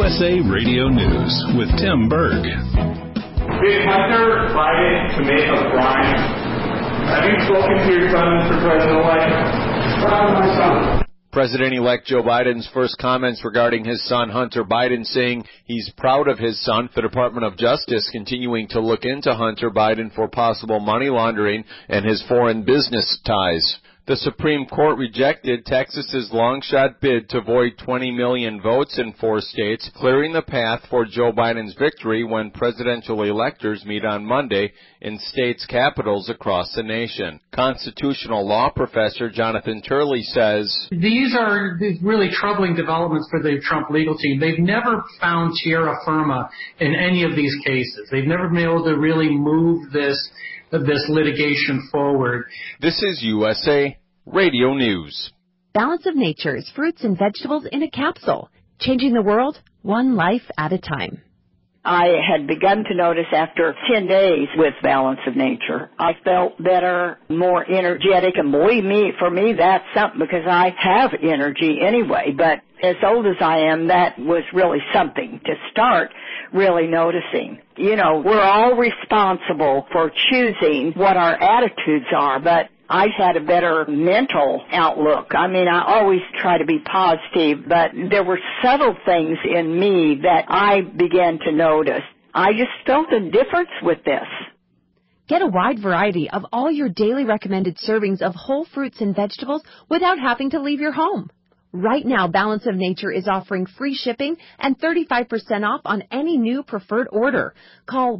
USA Radio News with Tim Berg. Did Hunter Biden commit a crime? Have you spoken to your son, Mr. President-elect? Proud of my son. President-elect Joe Biden's first comments regarding his son Hunter Biden, saying he's proud of his son. The Department of Justice continuing to look into Hunter Biden for possible money laundering and his foreign business ties. The Supreme Court rejected Texas's long-shot bid to void 20 million votes in 4 states, clearing the path for Joe Biden's victory when presidential electors meet on Monday in states' capitals across the nation. Constitutional law professor Jonathan Turley says, these are really troubling developments for the Trump legal team. They've never found terra firma in any of these cases. They've never been able to really move this litigation forward. This is USA Radio News. Balance of Nature's fruits and vegetables in a capsule, changing the world one life at a time. I had begun to notice after 10 days with Balance of Nature, I felt better, more energetic, and believe me, for me, that's something because I have energy anyway, but as old as I am, that was really something to start really noticing. You know, we're all responsible for choosing what our attitudes are, but I had a better mental outlook. I mean, I always try to be positive, but there were subtle things in me that I began to notice. I just felt a difference with this. Get a wide variety of all your daily recommended servings of whole fruits and vegetables without having to leave your home. Right now, Balance of Nature is offering free shipping and 35% off on any new preferred order. Call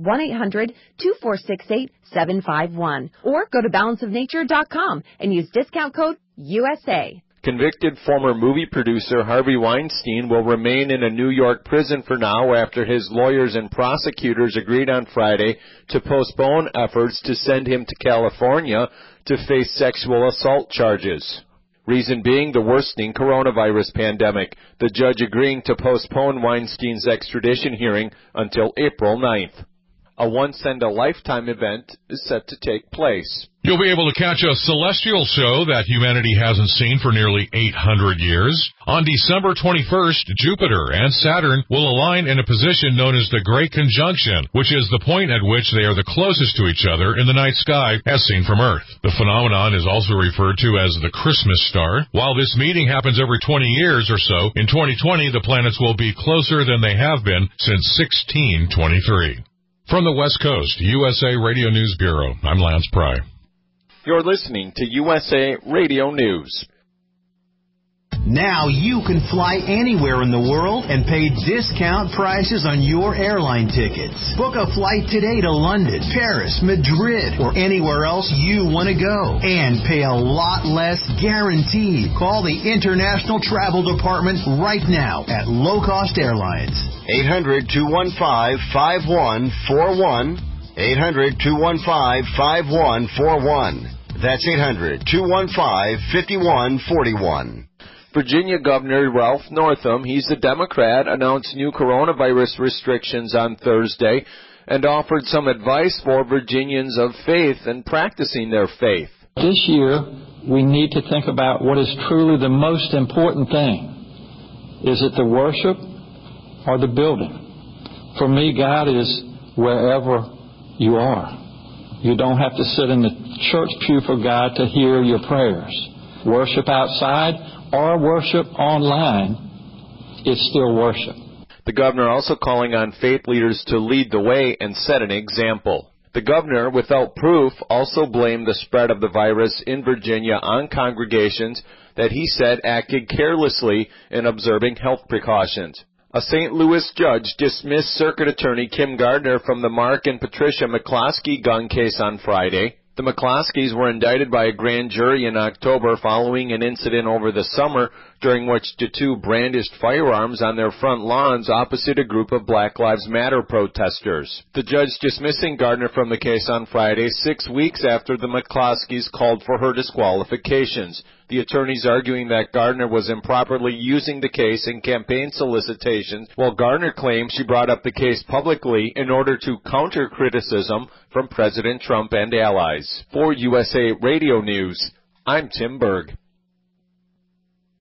1-800-246-8751 or go to balanceofnature.com and use discount code USA. Convicted former movie producer Harvey Weinstein will remain in a New York prison for now after his lawyers and prosecutors agreed on Friday to postpone efforts to send him to California to face sexual assault charges. Reason being the worsening coronavirus pandemic, the judge agreeing to postpone Weinstein's extradition hearing until April 9th. A once-in-a-lifetime event is set to take place. You'll be able to catch a celestial show that humanity hasn't seen for nearly 800 years. On December 21st, Jupiter and Saturn will align in a position known as the Great Conjunction, which is the point at which they are the closest to each other in the night sky as seen from Earth. The phenomenon is also referred to as the Christmas star. While this meeting happens every 20 years or so, in 2020 the planets will be closer than they have been since 1623. From the West Coast, USA Radio News Bureau, I'm Lance Pry. You're listening to USA Radio News. Now you can fly anywhere in the world and pay discount prices on your airline tickets. Book a flight today to London, Paris, Madrid, or anywhere else you want to go. And pay a lot less guaranteed. Call the International Travel Department right now at Low Cost Airlines. 800-215-5141. 800-215-5141. That's 800-215-5141. Virginia Governor Ralph Northam, he's a Democrat, announced new coronavirus restrictions on Thursday and offered some advice for Virginians of faith and practicing their faith. This year, we need to think about what is truly the most important thing. Is it the worship or the building? For me, God is wherever you are. You don't have to sit in the church pew for God to hear your prayers. Worship outside or worship online, it's still worship. The governor also calling on faith leaders to lead the way and set an example. The governor, without proof, also blamed the spread of the virus in Virginia on congregations that he said acted carelessly in observing health precautions. A St. Louis judge dismissed Circuit Attorney Kim Gardner from the Mark and Patricia McCloskey gun case on Friday. The McCloskeys were indicted by a grand jury in October following an incident over the summer during which the two brandished firearms on their front lawns opposite a group of Black Lives Matter protesters. The judge dismissing Gardner from the case on Friday, 6 weeks after the McCloskeys called for her disqualifications. The attorneys arguing that Gardner was improperly using the case in campaign solicitations, while Gardner claimed she brought up the case publicly in order to counter criticism from President Trump and allies. For USA Radio News, I'm Tim Berg.